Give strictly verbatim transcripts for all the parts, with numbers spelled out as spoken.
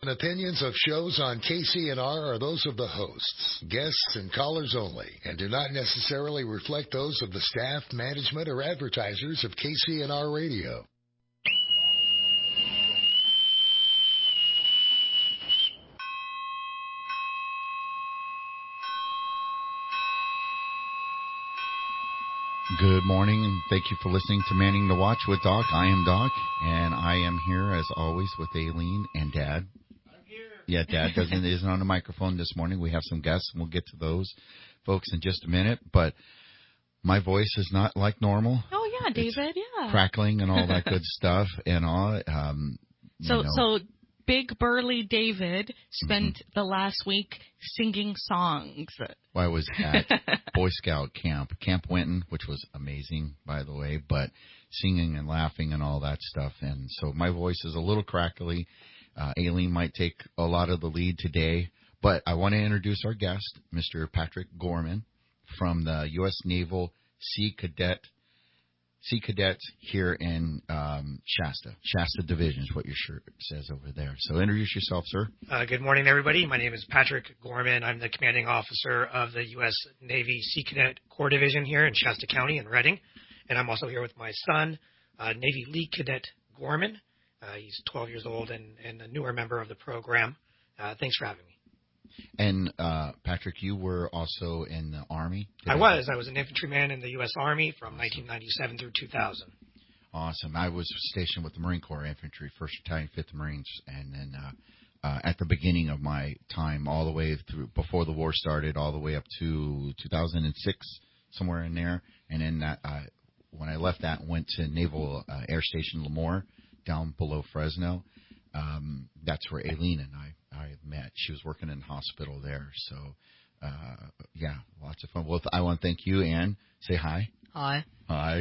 and opinions of shows on K C N R are those of the hosts, guests, and callers only, and do not necessarily reflect those of the staff, management, or advertisers of K C N R Radio. Good morning, and thank you for listening to Manning the Watch with Doc. I am Doc, and I am here, as always, with Aileen and Dad. I'm here. Yeah, Dad doesn't isn't on the microphone this morning. We have some guests, and we'll get to those folks in just a minute. But my voice is not like normal. Oh, yeah, David, it's yeah. crackling and all that good stuff and all. Um, so, you know. so big burly David spent mm-hmm. the last week singing songs. Well, I was at Boy Scout camp, Camp Winton, which was amazing, by the way, but singing and laughing and all that stuff. And so my voice is a little crackly. Uh, Aileen might take a lot of the lead today, but I want to introduce our guest, Mister Patrick Gorman from the U S Naval Sea Cadet Sea Cadets here in um, Shasta. Shasta Division is what your shirt says over there. So introduce yourself, sir. Uh, good morning, everybody. My name is Patrick Gorman. I'm the commanding officer of the U S Navy Sea Cadet Corps Division here in Shasta County in Redding. And I'm also here with my son, uh, Navy League Cadet Gorman. Uh, he's twelve years old and, and a newer member of the program. Uh, thanks for having me. And, uh, Patrick, you were also in the Army? I was. I was an infantryman in the U S Army from awesome. nineteen ninety-seven through two thousand. Awesome. I was stationed with the Marine Corps Infantry, first Battalion, fifth Marines, and then uh, uh, at the beginning of my time, all the way through, before the war started, all the way up to two thousand six, somewhere in there. And then that, uh, when I left that, went to Naval uh, Air Station Lemoore, down below Fresno. Um, that's where Aileen and I, I met. She was working in the hospital there. So, uh, yeah, lots of fun. Well, I want to thank you, Ann. Say hi. Hi. Hi.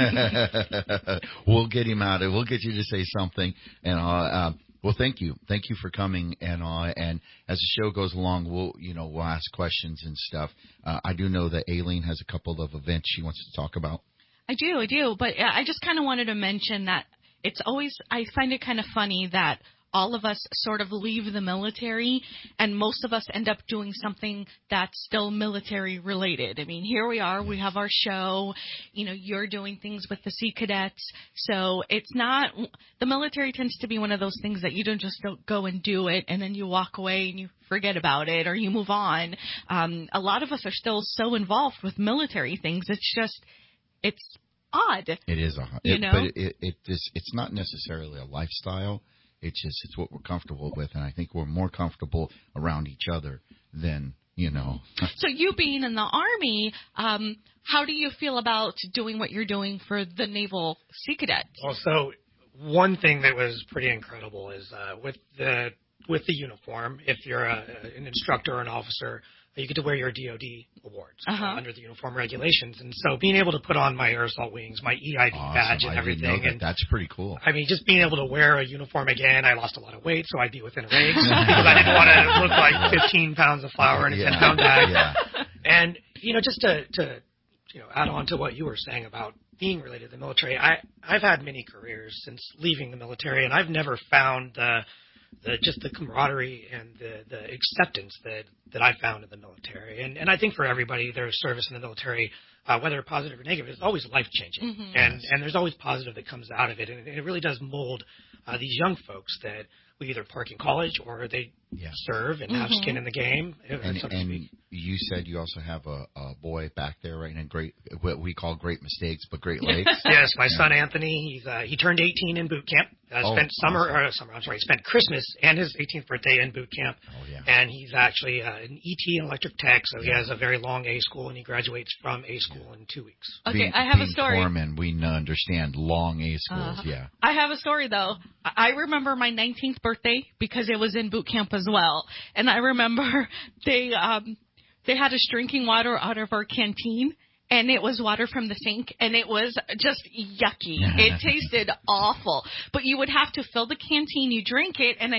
We'll get him out. We'll get you to say something. And, uh, uh, well, thank you. Thank you for coming. And, uh, and as the show goes along, we'll, you know, we'll ask questions and stuff. Uh, I do know that Aileen has a couple of events she wants to talk about. I do, I do. But I just kind of wanted to mention that it's always, I find it kind of funny that all of us sort of leave the military and most of us end up doing something that's still military related. I mean, here we are, we have our show, you know, you're doing things with the Sea Cadets. So it's not, the military tends to be one of those things that you don't just don't go and do it and then you walk away and you forget about it or you move on. Um, a lot of us are still so involved with military things. It's just, it's odd. It is odd. You it, know? But it, it, it is, it's not necessarily a lifestyle. It's just, it's what we're comfortable with. And I think we're more comfortable around each other than, you know. So you being in the Army, um, how do you feel about doing what you're doing for the Naval Sea Cadets? Well, so one thing that was pretty incredible is uh, with the with the uniform, if you're a, an instructor or an officer, you get to wear your D O D awards uh-huh. uh, under the uniform regulations. And so being able to put on my air assault wings, my E I D awesome. badge and I everything. Didn't know that. And that's pretty cool. I mean, just being able to wear a uniform again, I lost a lot of weight, so I'd be within range because I didn't want to look like fifteen pounds of flour in a yeah. ten pound bag. Yeah. And, you know, just to, to, you know, add on to what you were saying about being related to the military, I, I've had many careers since leaving the military, and I've never found the, the just the camaraderie and the, the acceptance that, that I found in the military. And, and I think for everybody, their service in the military, uh, whether positive or negative, is always life-changing. Mm-hmm. And, and there's always positive that comes out of it. And it really does mold uh, these young folks that we either park in college or they yeah. serve and mm-hmm. have skin in the game. And, so to and speak. you said you also have a, a boy back there, right? And great, what we call great mistakes, but Great Lakes. Yes, my yeah. son Anthony. He's uh, he turned eighteen in boot camp. Uh, oh, spent summer, awesome. or summer. I'm sorry, spent Christmas and his eighteenth birthday in boot camp. Oh yeah. And he's actually uh, an E T electric tech, so yeah. he has a very long A school, and he graduates from A school yeah. in two weeks. Okay, being, I have being a story. Foreman, we understand long A schools. Uh, yeah. I have a story though. I remember my nineteenth birthday because it was in boot camp as well, and I remember they um they had us drinking water out of our canteen. And it was water from the sink, and it was just yucky. It tasted awful. But you would have to fill the canteen, you drink it, and then you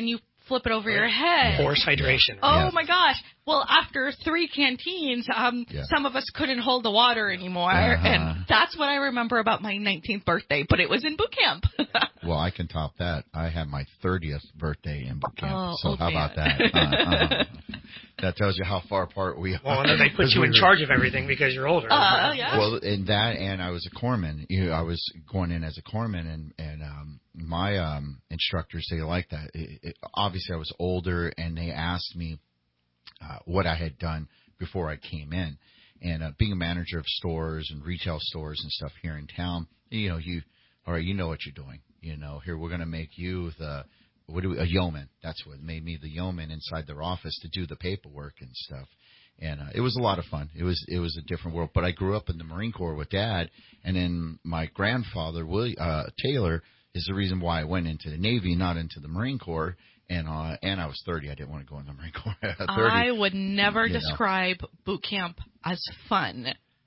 flip it over your head. Force hydration. Oh Yes. my gosh. Well, after three canteens, um, Yeah. some of us couldn't hold the water anymore. Uh-huh. And that's what I remember about my nineteenth birthday, but it was in boot camp. Well, I can top that. I had my thirtieth birthday in boot camp. Oh, so old how man. about that? Uh, uh, that tells you how far apart we are. Well, and then they put you in charge of everything because you're older. Uh, yeah. Well, in that, and I was a corpsman. You know, I was going in as a corpsman, and and um, my um, instructors, they liked that. It, it, obviously, I was older, and they asked me uh, what I had done before I came in. And uh, being a manager of stores and retail stores and stuff here in town, you know, you all right, you know what you're doing. You know, here we're going to make you the what do we, a yeoman. That's what made me the yeoman inside their office to do the paperwork and stuff. And uh, it was a lot of fun. It was it was a different world. But I grew up in the Marine Corps with Dad, and then my grandfather, William uh, Taylor, is the reason why I went into the Navy, not into the Marine Corps. And uh, and I was thirty. I didn't want to go in the Marine Corps at thirty. I would never you know. describe boot camp as fun.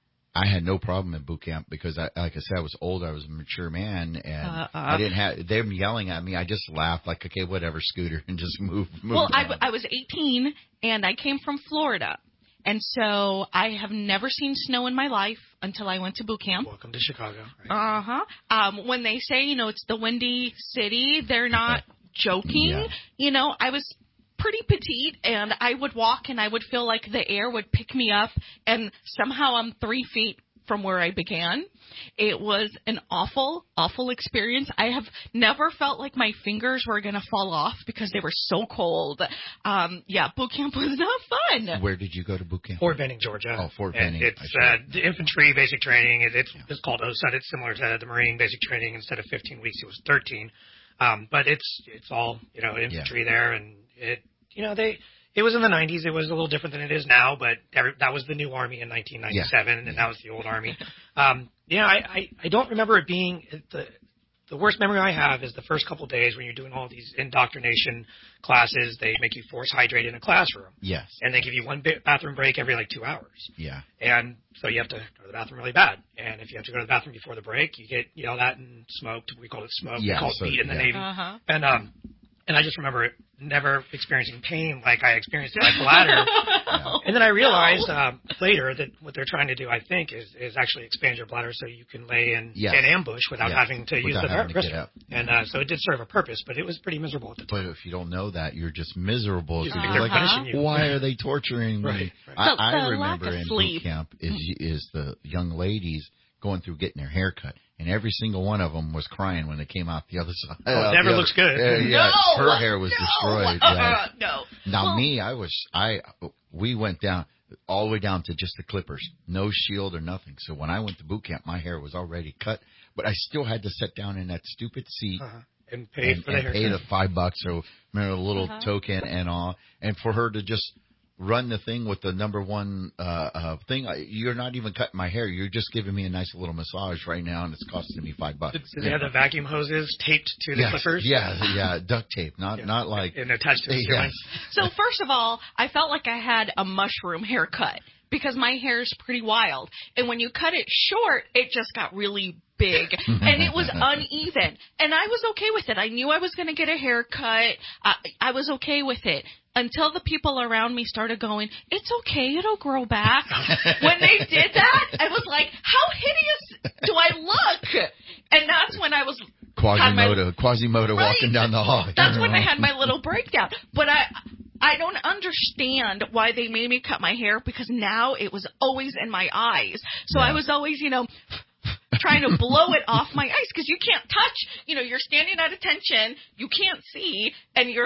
I had no problem in boot camp because, I, like I said, I was old. I was a mature man, and Uh-uh. I didn't have them yelling at me. I just laughed like, okay, whatever, Scooter, and just move. move Well, I, on. w- I was eighteen, and I came from Florida. And so I have never seen snow in my life until I went to boot camp. Welcome to Chicago. Right? Uh-huh. Um, when they say, you know, it's the Windy City, they're not joking. Yeah. You know, I was pretty petite, and I would walk, and I would feel like the air would pick me up, and somehow I'm three feet from where I began. It was an awful, awful experience. I have never felt like my fingers were going to fall off because they were so cold. Um, yeah, boot camp was not fun. Where did you go to boot camp? Fort Benning, Georgia. Oh, Fort And Benning. It's I see. uh, the infantry basic training. It, it's it's called O S U D. It's similar to the Marine basic training. Instead of fifteen weeks, it was thirteen. Um, but it's it's all you know infantry there, and it you know they. It was in the nineties. It was a little different than it is now, but every, that was the new Army in nineteen ninety-seven, Yeah. and that was the old Army. Um, yeah, I, I, I don't remember it being the the worst memory I have is the first couple of days when you're doing all these indoctrination classes. They make you force hydrate in a classroom, Yes. and they give you one ba- bathroom break every like two hours. Yeah. And so you have to go to the bathroom really bad. And if you have to go to the bathroom before the break, you get yelled at and smoked. We call it smoke. Yeah, we call it so- beat in the yeah. Navy. Uh-huh. And um, and I just remember never experiencing pain like I experienced in my bladder. And then I realized um, later that what they're trying to do, I think, is, is actually expand your bladder so you can lay in Yes. an ambush without Yes. having to use Without the having to get restroom. up. And uh, so it did serve a purpose, but it was pretty miserable at the time. But if you don't know that, you're just miserable. You So think you're they're like, punishing you. why are they torturing me? Right, right. I, The- I the remember lack of in sleep. boot camp is is the young ladies going through getting their hair cut, and every single one of them was crying when they came out the other side. Oh, it out never the other- looks good. Uh, yeah, No, her hair was no, destroyed. Uh, yeah. no. Now Well, me, I was I we went down all the way down to just the clippers, no shield or nothing. So when I went to boot camp, my hair was already cut, but I still had to sit down in that stupid seat Uh-huh. And pay and, for the and pay the haircut. five bucks or remember, a little Uh-huh. token and all, and for her to just run the thing with the number one uh, uh thing. I, you're not even cutting my hair. You're just giving me a nice little massage right now, and it's costing me five bucks. Did they have the vacuum hoses taped to the yes, clippers? Yeah, yeah, duct tape, not Yeah. not like And attached to the yes. ceiling? So first of all, I felt like I had a mushroom haircut because my hair is pretty wild. And when you cut it short, it just got really big and it was uneven. And I was okay with it. I knew I was going to get a haircut. I, I was okay with it until the people around me started going, it's okay, it'll grow back. When they did that, I was like, how hideous do I look? And that's when I was had my- Quasimodo, Quasimodo Right. walking down the hall. That's when I had my little breakdown. But I I don't understand why they made me cut my hair because now it was always in my eyes. So Yeah. I was always, you know, trying to blow it off my eyes because you can't touch. You know, you're standing at attention, you can't see, and you're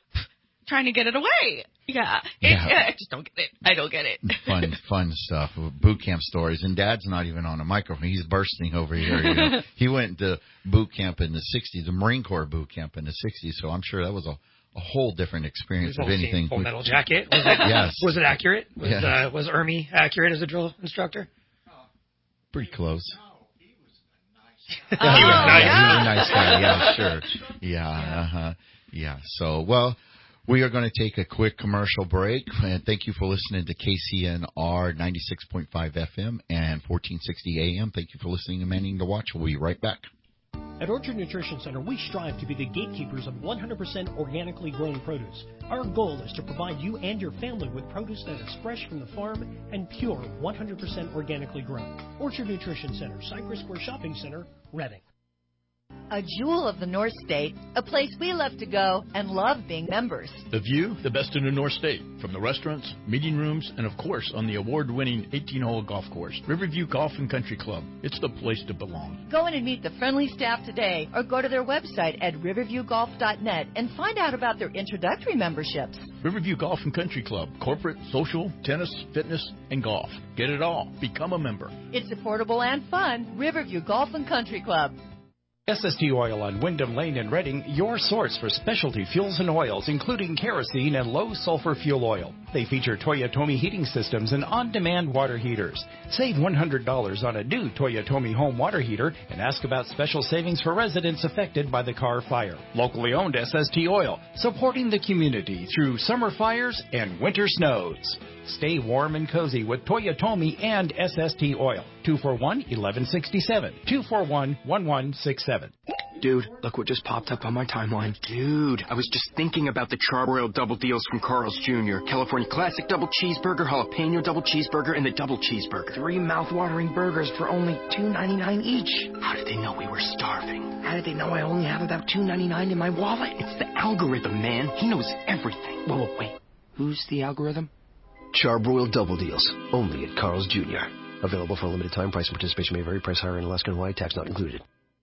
trying to get it away. Yeah. It, Yeah. I just don't get it. I don't get it. fun, fun stuff. Boot camp stories, and Dad's not even on a microphone. He's bursting over here. You know? He went to boot camp in the sixties, the Marine Corps boot camp in the sixties. So I'm sure that was a, a whole different experience We've of all seen anything. Full Metal Jacket. Was it, Yes. was it accurate? Was, Yeah. uh, was Ermy accurate as a drill instructor? Pretty close. Oh, He was nice. He yeah. was a nice guy. Yeah, sure. Yeah, uh-huh. Yeah. So, well, we are going to take a quick commercial break. And thank you for listening to K C N R ninety-six point five F M and fourteen sixty A M. Thank you for listening to Manning to Watch. We'll be right back. At Orchard Nutrition Center, we strive to be the gatekeepers of one hundred percent organically grown produce. Our goal is to provide you and your family with produce that is fresh from the farm and pure one hundred percent organically grown. Orchard Nutrition Center, Cypress Square Shopping Center, Reading. A jewel of the North State, a place we love to go and love being members. The view, the best in the North State, from the restaurants, meeting rooms, and of course on the award-winning eighteen-hole golf course, Riverview Golf and Country Club. It's the place to belong. Go in and meet the friendly staff today or go to their website at riverview golf dot net and find out about their introductory memberships. Riverview Golf and Country Club, corporate, social, tennis, fitness, and golf. Get it all. Become a member. It's affordable and fun. Riverview Golf and Country Club. S S T Oil on Wyndham Lane in Reading, your source for specialty fuels and oils, including kerosene and low-sulfur fuel oil. They feature Toyotomi heating systems and on-demand water heaters. Save one hundred dollars on a new Toyotomi home water heater and ask about special savings for residents affected by the Carr fire. Locally owned S S T Oil, supporting the community through summer fires and winter snows. Stay warm and cozy with Toyotomi and S S T Oil. two four one, one one six seven. two four one, one one six seven. Dude, look what just popped up on my timeline. Dude, I was just thinking about the Charbroiled Double Deals from Carl's Junior California Classic Double Cheeseburger, Jalapeno Double Cheeseburger, and the Double Cheeseburger. Three mouth-watering burgers for only two ninety-nine each. How did they know we were starving? How did they know I only have about two ninety-nine in my wallet? It's the algorithm, man. He knows everything. Whoa, whoa, wait. Who's the algorithm? Charbroiled Double Deals, only at Carl's Junior Available for a limited time. Price and participation may vary. Price higher in Alaska and Hawaii. Tax not included.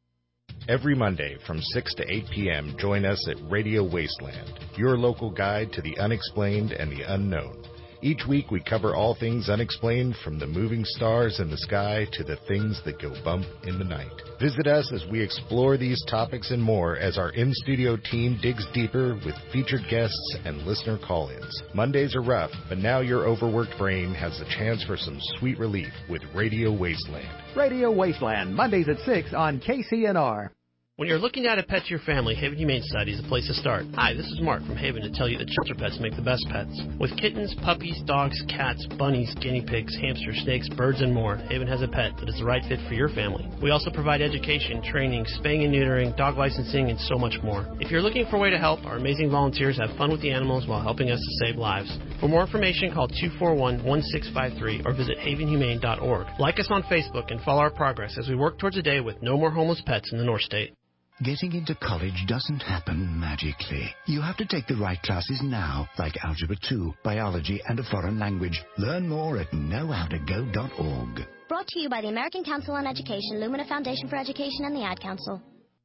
Every Monday from six to eight p.m., join us at Radio Wasteland, your local guide to the unexplained and the unknown. Each week we cover all things unexplained, from the moving stars in the sky to the things that go bump in the night. Visit us as we explore these topics and more as our in-studio team digs deeper with featured guests and listener call-ins. Mondays are rough, but now your overworked brain has the chance for some sweet relief with Radio Wasteland. Radio Wasteland, Mondays at six on K C N R. When you're looking to add a pet to your family, Haven Humane Society is the place to start. Hi, this is Mark from Haven to tell you that shelter pets make the best pets. With kittens, puppies, dogs, cats, bunnies, guinea pigs, hamsters, snakes, birds, and more, Haven has a pet that is the right fit for your family. We also provide education, training, spaying and neutering, dog licensing, and so much more. If you're looking for a way to help, our amazing volunteers have fun with the animals while helping us to save lives. For more information, call two four one, one six five three or visit haven humane dot org. Like us on Facebook and follow our progress as we work towards a day with no more homeless pets in the North State. Getting into college doesn't happen magically. You have to take the right classes now, like Algebra two, Biology, and a foreign language. Learn more at know how to go dot org. Brought to you by the American Council on Education, Lumina Foundation for Education, and the Ad Council.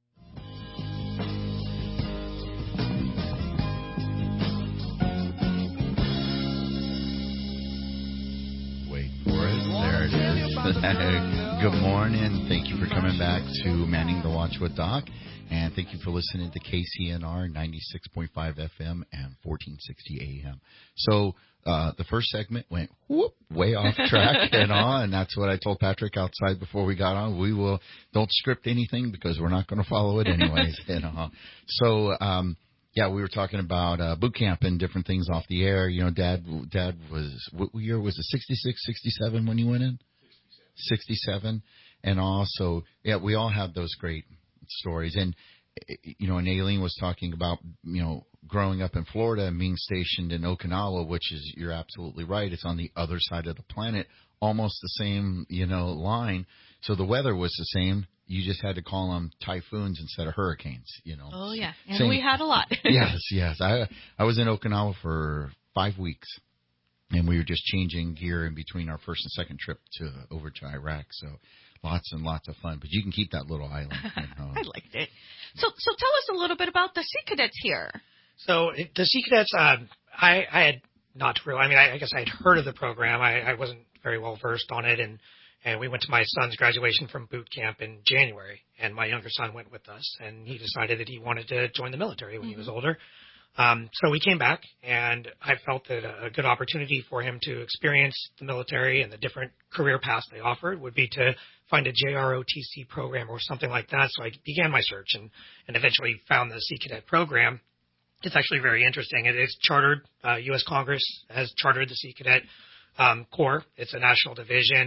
Wait for it. There it is. Good morning. Thank you for coming back to Manning the Watch with Doc. And thank you for listening to K C N R ninety-six point five F M and fourteen sixty A M. So uh, the first segment went whoop, way off track and on. And that's what I told Patrick outside before we got on. We will don't script anything because we're not going to follow it anyways. you know. So um, yeah, we were talking about uh, boot camp and different things off the air. You know, Dad, Dad was what year was it? sixty-six, sixty-seven when you went in. sixty-seven, and also, yeah, we all have those great stories. And, you know, and Aileen was talking about, you know, growing up in Florida and being stationed in Okinawa, which is, you're absolutely right, it's on the other side of the planet, almost the same, you know, line. So the weather was the same. You just had to call them typhoons instead of hurricanes, you know. Oh, yeah, and same. We had a lot. yes, yes. I I was in Okinawa for five weeks. And we were just changing gear in between our first and second trip to over to Iraq. So lots and lots of fun. But you can keep that little island. You know. I liked it. So so tell us a little bit about the Sea Cadets here. So the Sea Cadets, uh, I, I had not really, I mean, I, I guess I had heard of the program. I, I wasn't very well versed on it. And, and we went to my son's graduation from boot camp in January. And my younger son went with us. And he decided that he wanted to join the military when mm-hmm. he was older. Um, so we came back, and I felt that a good opportunity for him to experience the military and the different career paths they offered would be to find a J R O T C program or something like that. So I began my search and, and eventually found the Sea Cadet program. It's actually very interesting. It is chartered. Uh, U S Congress has chartered the Sea Cadet um, Corps. It's a national division.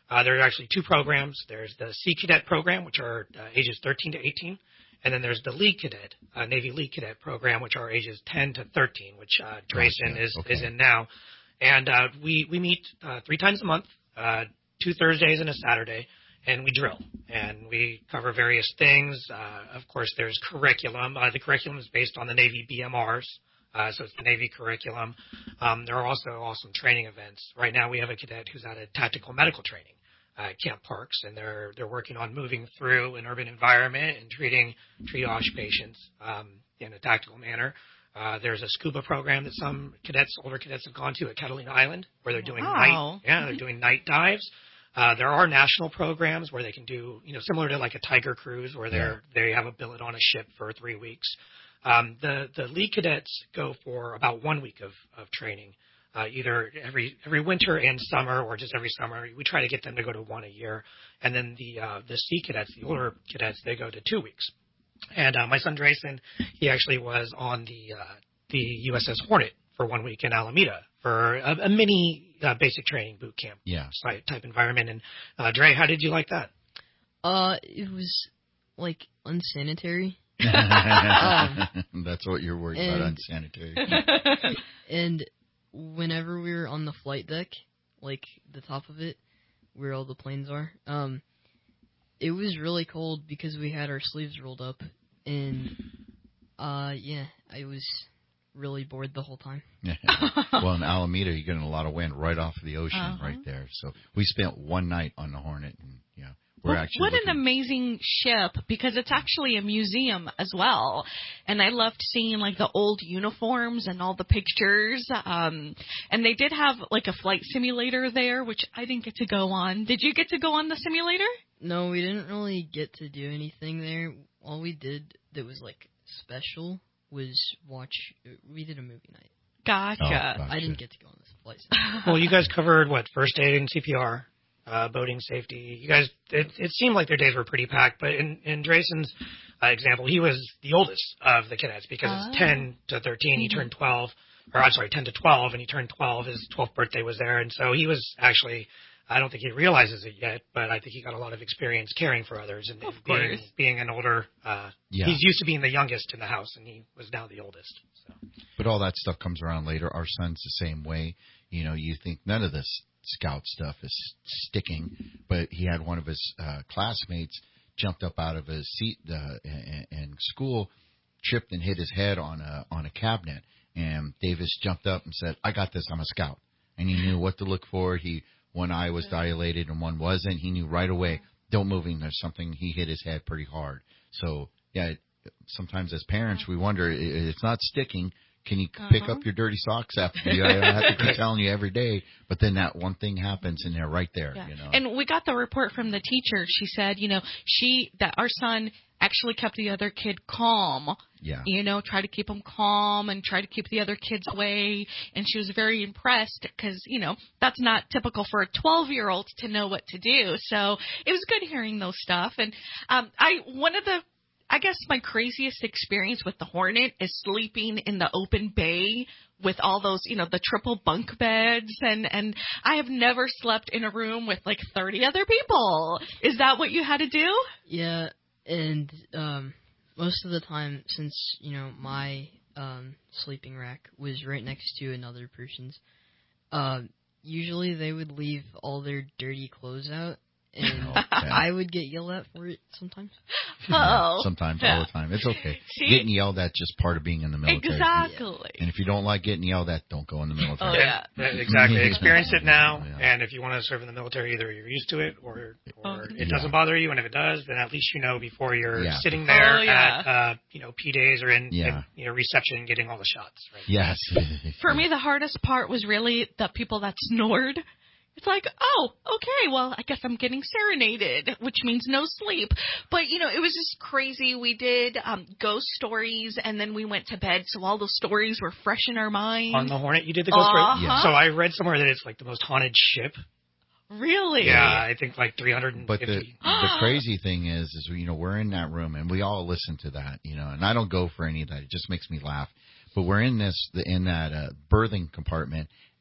Uh, there are actually two programs. There's the Sea Cadet program, which are uh, ages thirteen to eighteen, and then there's the League Cadet, uh, Navy League Cadet program, which are ages ten to thirteen, which uh, Drayson Gotcha. is Okay. is in now. And uh, we we meet uh, three times a month, uh, two Thursdays and a Saturday, and we drill and we cover various things. Uh, of course, there's curriculum. Uh, the curriculum is based on the Navy B M Rs. Uh, so it's the Navy curriculum. Um, there are also awesome training events. Right now we have a cadet who's out of tactical medical training uh, at Camp Parks, and they're they're working on moving through an urban environment and treating triage patients um, in a tactical manner. Uh, there's a scuba program that some cadets, older cadets, have gone to at Catalina Island, where they're doing Wow. night, yeah, they're doing night dives. Uh, there are national programs where they can do, you know, similar to like a Tiger Cruise, where they're they have a billet on a ship for three weeks. Um, the the League Cadets go for about one week of, of training, uh, either every every winter and summer, or just every summer. We try to get them to go to one a year, and then the uh, the Sea Cadets, the older cadets, they go to two weeks. And uh, my son Drayson, he actually was on the uh, the U S S Hornet for one week in Alameda for a, a mini uh, basic training boot camp Yeah. site type environment. And uh, Dre, how did you like that? Uh, it was like unsanitary. um, That's what you're worried and, about, unsanitary. And whenever we were on the flight deck, like the top of it, where all the planes are, um, it was really cold because we had our sleeves rolled up, and uh, yeah, I was really bored the whole time. Well, in Alameda, you're getting a lot of wind right off of the ocean Uh-huh. right there. So we spent one night on the Hornet, and yeah, we're Well, actually what looking- an amazing ship, because it's actually a museum as well. And I loved seeing like the old uniforms and all the pictures. Um, and they did have like a flight simulator there, which I didn't get to go on. Did you get to go on the simulator? No, we didn't really get to do anything there. All we did that was like special was watch. We did a movie night. Gotcha. Oh, gotcha. I didn't get to go on this flight. Well, you guys covered what, first aid and C P R, uh, boating safety. You guys, it, it seemed like their days were pretty packed. But in in Drayson's uh, example, he was the oldest of the cadets because Oh. it's ten to thirteen. He Mhm. turned twelve, or I'm sorry, ten to twelve, and he turned twelve. His twelfth birthday was there, and so he was actually. I don't think he realizes it yet, but I think he got a lot of experience caring for others and, Of and being, course. being an older. Uh, Yeah. He's used to being the youngest in the house, and he was now the oldest. So. But all that stuff comes around later. Our son's the same way. You know, you think none of this scout stuff is sticking, but he had one of his uh, classmates jumped up out of his seat uh, in, in school, tripped and hit his head on a on a cabinet, and Davis jumped up and said, "I got this. I'm a scout," and he knew what to look for. He one eye was dilated and one wasn't. He knew right away. Don't move him. There's something. He hit his head pretty hard. So yeah. It, Sometimes as parents, we wonder, i- it's not sticking. Can you c pick Uh-huh. up your dirty socks after you? I don't have to keep telling you every day. But then that one thing happens and they're right there, Yeah. you know. And we got the report from the teacher. She said, you know, she that our son actually kept the other kid calm. Yeah. You know, try to keep him calm and try to keep the other kids away. And she was very impressed because, you know, that's not typical for a twelve-year-old to know what to do. So it was good hearing those stuff. And um, I one of the I guess my craziest experience with the Hornet is sleeping in the open bay with all those, you know, the triple bunk beds. And, and I have never slept in a room with like thirty other people. Is that what you had to do? Yeah, and um, most of the time, since, you know, my um, sleeping rack was right next to another person's, uh, usually they would leave all their dirty clothes out, and Okay. I would get yelled at for it sometimes. Oh. Sometimes, Yeah. all the time. It's okay. See? Getting yelled at just part of being in the military. Exactly. And if you don't like getting yelled at, don't go in the military. Oh, yeah. Yeah, exactly. Experience it now, Yeah. and if you want to serve in the military, either you're used to it or, or it Yeah. doesn't bother you, and if it does, then at least you know before you're Yeah. sitting there Oh, yeah. at uh, you know P days or in, Yeah. in you know reception getting all the shots. Right? Yes. For me, the hardest part was really the people that snored. It's like, oh, okay, well, I guess I'm getting serenaded, which means no sleep. But, you know, it was just crazy. We did um, ghost stories, and then we went to bed, so all those stories were fresh in our mind. On the Hornet, you did the ghost story. Uh-huh. So I read somewhere that it's like the most haunted ship. Really? Yeah, I think like three hundred fifty. But the the crazy thing is, is you know we're in that room and we all listen to that, you know, and I don't go for any of that. It just makes me laugh. But we're in this the, in that uh, birthing compartment,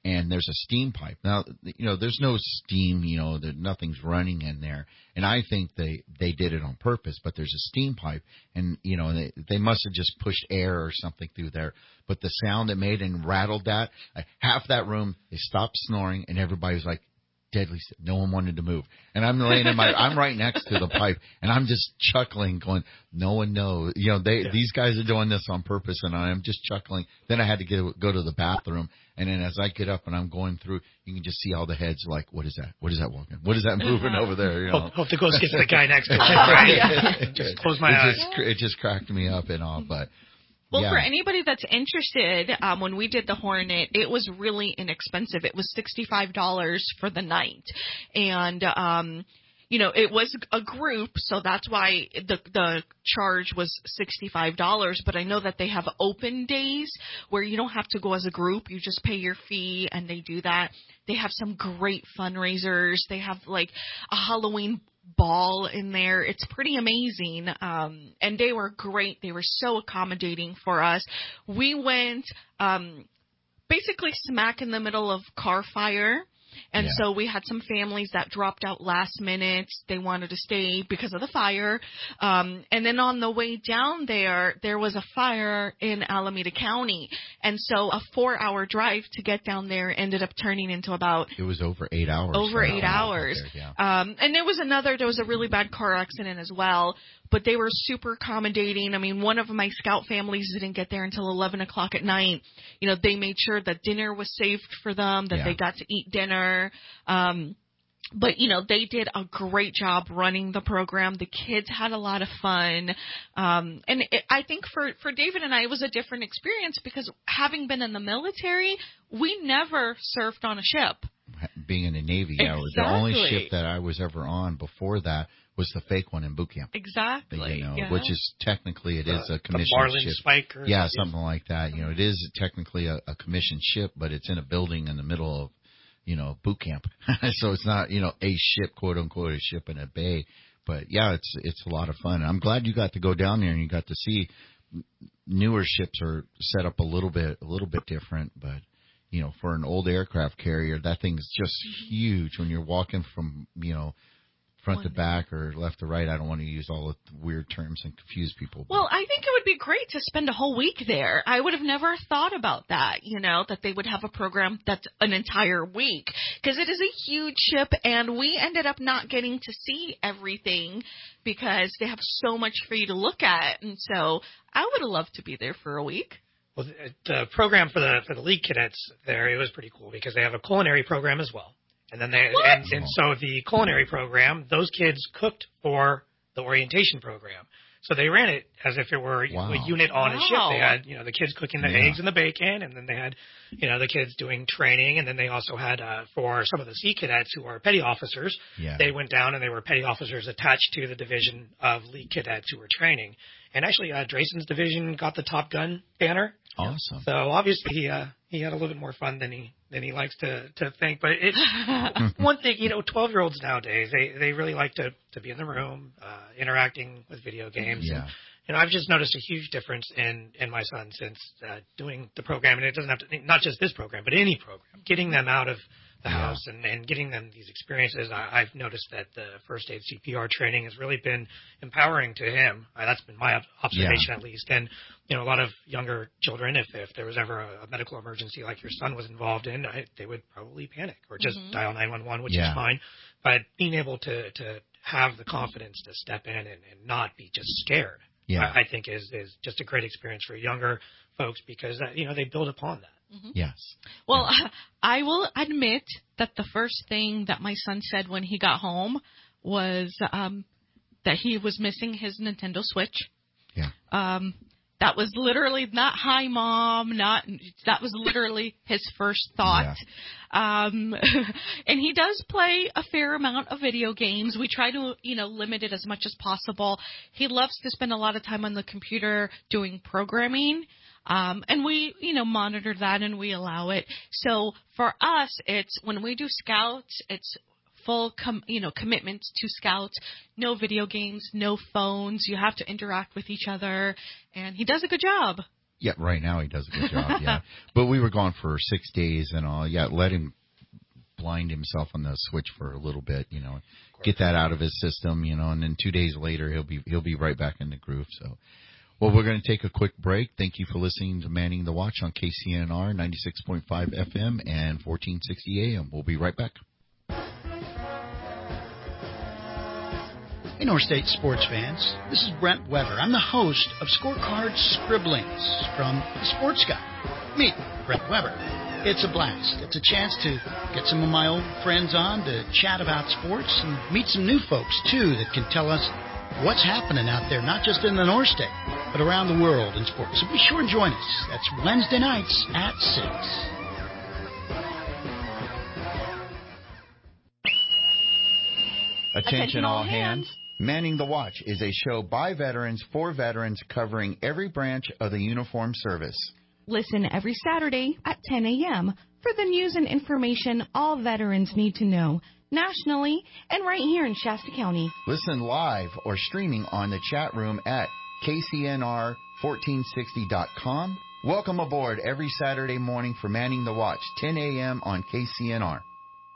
and there's a steam pipe. Now, you know, there's no steam, you know, there, nothing's running in there. And I think they, they did it on purpose, but there's a steam pipe, and, you know, they, they must have just pushed air or something through there. But the sound it made and rattled that, uh, half that room, they stopped snoring, and everybody was like, deadly. No one wanted to move. And I'm laying in my, I'm right next to the pipe, and I'm just chuckling, going, no one knows. You know, they, yeah. these guys are doing this on purpose, and I'm just chuckling. Then I had to get, go to the bathroom. And then as I get up and I'm going through, you can just see all the heads like, what is that? What is that walking? What is that moving over there? You know? Hope, hope the ghost gets the guy next to him. Right? Yeah. Just close my it eyes. Just, it just cracked me up and all, but. Well, yeah. for anybody that's interested, um, when we did the Hornet, it was really inexpensive. It was sixty-five dollars for the night. And, um, you know, it was a group, so that's why the the charge was sixty-five dollars. But I know that they have open days where you don't have to go as a group. You just pay your fee, and they do that. They have some great fundraisers. They have, like, a Halloween ball in there. It's pretty amazing. Um, and they were great. They were so accommodating for us. We went um, basically smack in the middle of car fire. And yeah. so we had some families that dropped out last minute. They wanted to stay because of the fire. Um, and then on the way down there, there was a fire in Alameda County. And so a four-hour drive to get down there ended up turning into about... It was over eight hours. Over eight hours. There, yeah. um, and there was another, there was a really bad car accident as well. But they were super accommodating. I mean, one of my scout families didn't get there until eleven o'clock at night. You know, they made sure that dinner was saved for them, that yeah. they got to eat dinner. Um, but, you know, they did a great job running the program. The kids had a lot of fun. Um, and it, I think for, for David and I, it was a different experience because having been in the military, we never served on a ship. Being in the Navy, yeah, exactly. the only ship that I was ever on before that was the fake one in boot camp. Exactly. You know, yeah. which is technically, it is uh, a commissioned Marlin ship. Spike or yeah, something like that. You know, it is technically a, a commissioned ship, but it's in a building in the middle of, you know, boot camp. So it's not, you know, a ship, quote unquote, a ship in a bay. But yeah, it's it's a lot of fun. I'm glad you got to go down there and you got to see. Newer ships are set up a little bit, a little bit different, but. You know, for an old aircraft carrier, that thing's just huge when you're walking from, you know, front to back or left to right. I don't want to use all the weird terms and confuse people. Well, I think it would be great to spend a whole week there. I would have never thought about that, you know, that they would have a program that's an entire week. Because it is a huge ship, and we ended up not getting to see everything because they have so much for you to look at. And so I would have loved to be there for a week. Well, the, the program for the for the league cadets there, it was pretty cool because they have a culinary program as well. And then they and, and so the culinary program, those kids cooked for the orientation program. So they ran it as if it were wow. a unit on wow. a ship. They had, you know, the kids cooking the yeah. eggs and the bacon, and then they had, you know, the kids doing training, and then they also had uh, for some of the sea cadets who are petty officers, yeah. they went down and they were petty officers attached to the division of league cadets who were training. And actually, uh, Drayson's division got the Top Gun banner. Awesome. So obviously he uh, he had a little bit more fun than he than he likes to, to think. But it one thing, you know, twelve year olds nowadays they, they really like to, to be in the room, uh, interacting with video games. Yeah. And, you know, I've just noticed a huge difference in, in my son since uh, doing the program, and it doesn't have to not just this program, but any program, getting them out of the yeah. house and, and getting them these experiences. I, I've noticed that the first aid C P R training has really been empowering to him. Uh, that's been my observation yeah. at least. And, you know, a lot of younger children, if, if there was ever a, a medical emergency like your son was involved in, I, they would probably panic or just mm-hmm. dial nine one one, which yeah. is fine. But being able to, to have the confidence to step in and, and not be just scared, yeah. I, I think is, is just a great experience for younger folks because, uh, you know, they build upon that. Mm-hmm. Yes. Well, yeah. I will admit that the first thing that my son said when he got home was um, that he was missing his Nintendo Switch. Yeah. Um, that was literally not "Hi, Mom," not that was literally his first thought. Yeah. Um, and he does play a fair amount of video games. We try to, you know, limit it as much as possible. He loves to spend a lot of time on the computer doing programming. Um, and we, you know, monitor that and we allow it. So for us, it's when we do scouts, it's full, com- you know, commitment to scouts. No video games, no phones. You have to interact with each other, and he does a good job. Yeah, right now he does a good job, yeah. But we were gone for six days and all. Yeah, let him blind himself on the switch for a little bit, you know, get that out of his system, you know, and then two days later he'll be he'll be right back in the groove. So, well, we're going to take a quick break. Thank you for listening to Manning the Watch on K C N R ninety-six point five F M and fourteen sixty A M. We'll be right back. Hey, North State sports fans. This is Brent Weber. I'm the host of Scorecard Scribblings from The Sports Guy. Meet Brent Weber. It's a blast. It's a chance to get some of my old friends on to chat about sports and meet some new folks, too, that can tell us what's happening out there, not just in the North State, but around the world in sports. So be sure and join us. That's Wednesday nights at six. Attention all hands. Manning the Watch is a show by veterans for veterans covering every branch of the uniformed service. Listen every Saturday at ten a.m. for the news and information all veterans need to know, nationally and right here in Shasta County. Listen live or streaming on the chat room at K C N R fourteen sixty dot com. Welcome aboard every Saturday morning for Manning the Watch, ten a.m. on K C N R.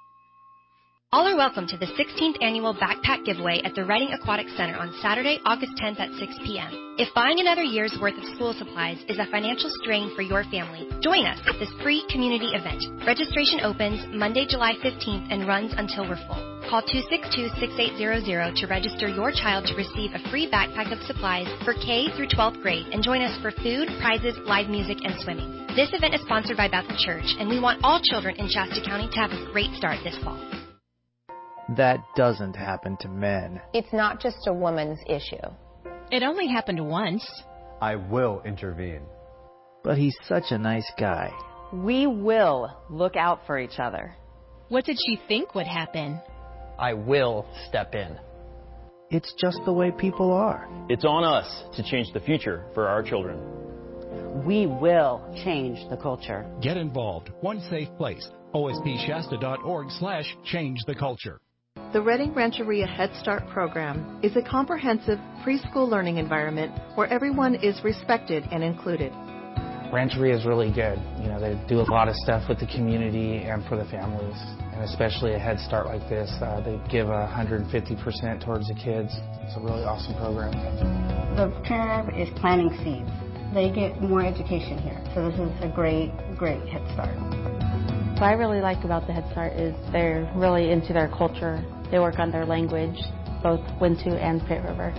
All are welcome to the sixteenth Annual Backpack Giveaway at the Reading Aquatic Center on Saturday, August tenth at six p.m. If buying another year's worth of school supplies is a financial strain for your family, join us at this free community event. Registration opens Monday, July fifteenth and runs until we're full. Call two six two, six eight zero zero to register your child to receive a free backpack of supplies for K through twelfth grade and join us for food, prizes, live music, and swimming. This event is sponsored by Bethel Church, and we want all children in Shasta County to have a great start this fall. That doesn't happen to men. It's not just a woman's issue. It only happened once. I will intervene. But he's such a nice guy. We will look out for each other. What did she think would happen? I will step in. It's just the way people are. It's on us to change the future for our children. We will change the culture. Get involved. One safe place. O S P Shasta dot org slash change the culture. The Reading Rancheria Head Start program is a comprehensive preschool learning environment where everyone is respected and included. Rancheria is really good. You know, they do a lot of stuff with the community and for the families, and especially a Head Start like this. Uh, they give one hundred fifty percent towards the kids. It's a really awesome program. The program is planting seeds. They get more education here, so this is a great, great Head Start. What I really like about the Head Start is they're really into their culture. They work on their language, both Wintu and Pitt River.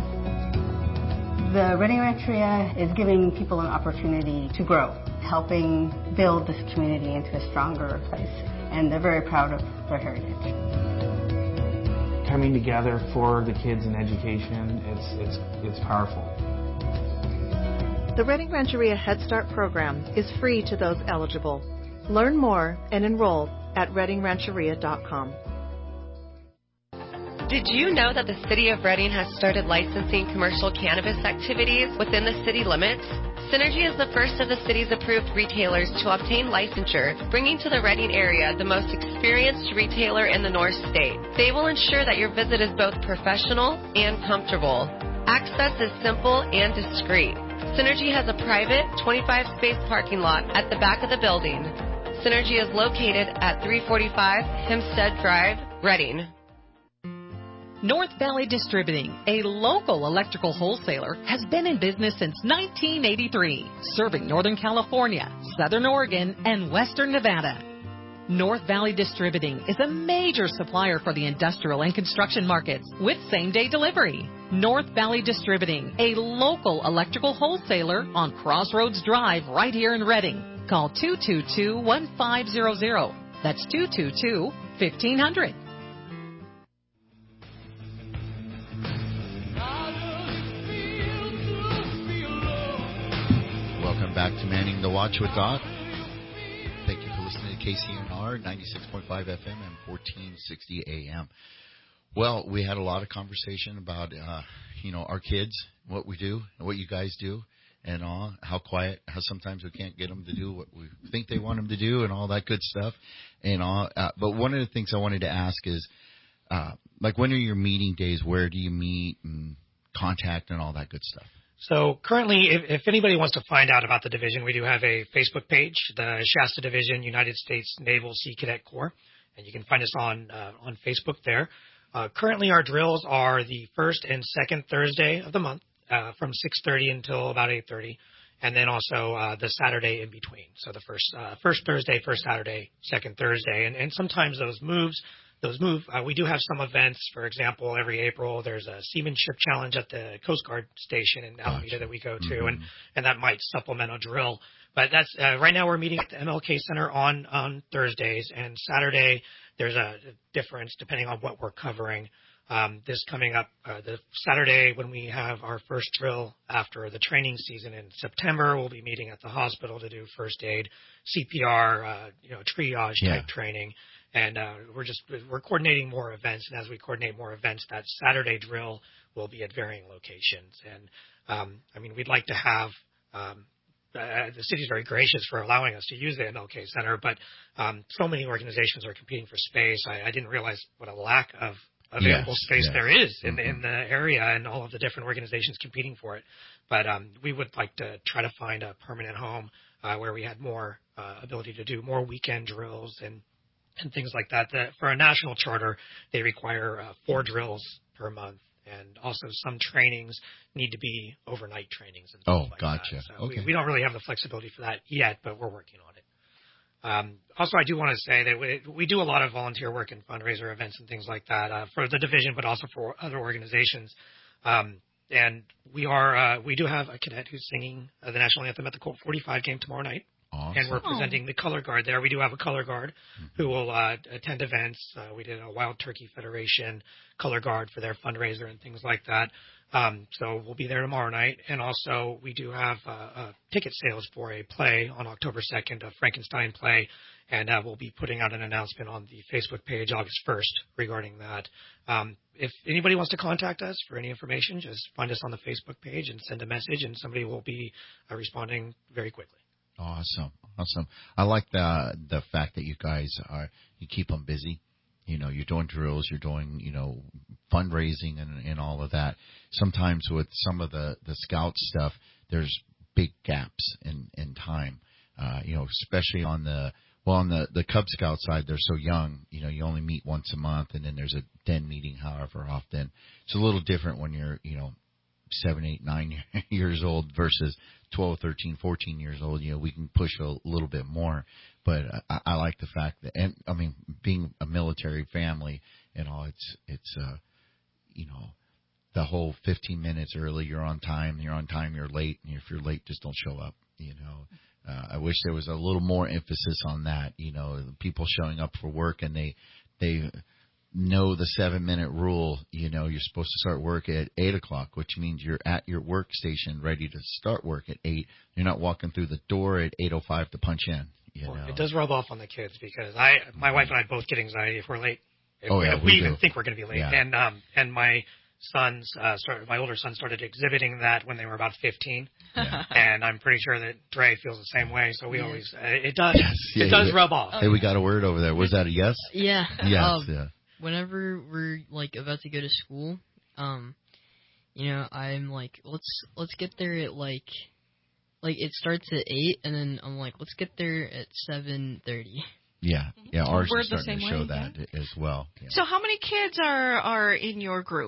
The Reading Rancheria is giving people an opportunity to grow, helping build this community into a stronger place, and they're very proud of their heritage. Coming together for the kids in education, it's, it's, it's powerful. The Reading Rancheria Head Start program is free to those eligible. Learn more and enroll at reading rancheria dot com. Did you know that the City of Reading has started licensing commercial cannabis activities within the city limits? Synergy is the first of the city's approved retailers to obtain licensure, bringing to the Reading area the most experienced retailer in the North State. They will ensure that your visit is both professional and comfortable. Access is simple and discreet. Synergy has a private twenty-five space parking lot at the back of the building. Synergy is located at three forty-five Hempstead Drive, Reading. North Valley Distributing, a local electrical wholesaler, has been in business since nineteen eighty-three, serving Northern California, Southern Oregon, and Western Nevada. North Valley Distributing is a major supplier for the industrial and construction markets with same-day delivery. North Valley Distributing, a local electrical wholesaler on Crossroads Drive right here in Reading. Call two two two, one five zero zero. That's two two two, one five zero zero. Welcome back to Manning the Watch with Doc. Thank you for listening to K C N R ninety-six point five F M and fourteen sixty A M. Well, we had a lot of conversation about, uh, you know, our kids, what we do, and what you guys do, and all, how quiet, how sometimes we can't get them to do what we think they want them to do, and all that good stuff. And all. Uh, but one of the things I wanted to ask is, uh, like, when are your meeting days? Where do you meet and contact and all that good stuff? So currently, if, if anybody wants to find out about the division, we do have a Facebook page, the Shasta Division, United States Naval Sea Cadet Corps, and you can find us on uh, on Facebook there. Uh, currently, our drills are the first and second Thursday of the month uh, from six thirty until about eight thirty, and then also uh, the Saturday in between. So the first uh, first Thursday, first Saturday, second Thursday, and, and sometimes those moves. Those move. Uh, we do have some events. For example, every April there's a seamanship challenge at the Coast Guard station in Alameda gotcha. that we go to, mm-hmm. and, and that might supplement a drill. But that's uh, right now we're meeting at the M L K Center on on Thursdays, and Saturday there's a difference depending on what we're covering. Um, this coming up uh, the Saturday when we have our first drill after the training season in September, we'll be meeting at the hospital to do first aid, C P R, uh, you know, triage yeah. type training. And uh, we're just we're coordinating more events, and as we coordinate more events, that Saturday drill will be at varying locations. And um, I mean, we'd like to have um, uh, the city's very gracious for allowing us to use the M L K Center, but um, so many organizations are competing for space. I, I didn't realize what a lack of available yes, space yes. there is in, mm-hmm. in the area, and all of the different organizations competing for it. But um, we would like to try to find a permanent home uh, where we had more uh, ability to do more weekend drills and. and things like that. That for a national charter, they require uh, four drills per month, and also some trainings need to be overnight trainings. And oh, like gotcha. That. So okay. we, we don't really have the flexibility for that yet, but we're working on it. Um, also, I do want to say that we, we do a lot of volunteer work and fundraiser events and things like that uh, for the division, but also for other organizations. Um, and we are uh, we do have a cadet who's singing uh, the national anthem at the Colt forty-five game tomorrow night. Awesome. And we're presenting the color guard there. We do have a color guard mm-hmm. who will uh, attend events. Uh, we did a Wild Turkey Federation color guard for their fundraiser and things like that. Um, so we'll be there tomorrow night. And also we do have uh, uh, ticket sales for a play on October second, a Frankenstein play. And uh, we'll be putting out an announcement on the Facebook page August first regarding that. Um, if anybody wants to contact us for any information, just find us on the Facebook page and send a message, and somebody will be uh, responding very quickly. Awesome, awesome. I like the the fact that you guys are you keep them busy. You know, you're doing drills, you're doing you know fundraising and, and all of that. Sometimes with some of the the scout stuff, there's big gaps in in time. Uh, you know, especially on the well on the the Cub Scout side, they're so young. You know, you only meet once a month, and then there's a den meeting, however often. It's a little different when you're you know seven, eight, nine years old versus twelve, thirteen, fourteen years old. You know, we can push a little bit more, but I, I like the fact that, and I mean, being a military family and all, it's, it's, uh, you know, the whole fifteen minutes early, you're on time, you're on time, you're late, and if you're late, just don't show up, you know. Uh, I wish there was a little more emphasis on that, you know, people showing up for work and they, they, know the seven minute rule. You know, you're supposed to start work at eight o'clock, which means you're at your workstation ready to start work at eight. You're not walking through the door at eight oh five to punch in. You well, know, it does rub off on the kids because I, my wife and I both get anxiety if we're late. If oh we, yeah, if we, we do. even think we're going to be late. Yeah. And um, and my sons uh, started. My older son started exhibiting that when they were about fifteen. Yeah. And I'm pretty sure that Dre feels the same way. So we yeah. always uh, it does yes. it yeah, does yeah. rub off. Hey, we got a word over there. Was that a yes? Yeah. Yes. Um, yeah. Whenever we're like about to go to school, um, you know, I'm like, let's let's get there at like, like it starts at eight, and then I'm like, let's get there at seven thirty. Yeah, yeah, ours We're is starting to show way, that yeah. as well. Yeah. So, how many kids are are in your group?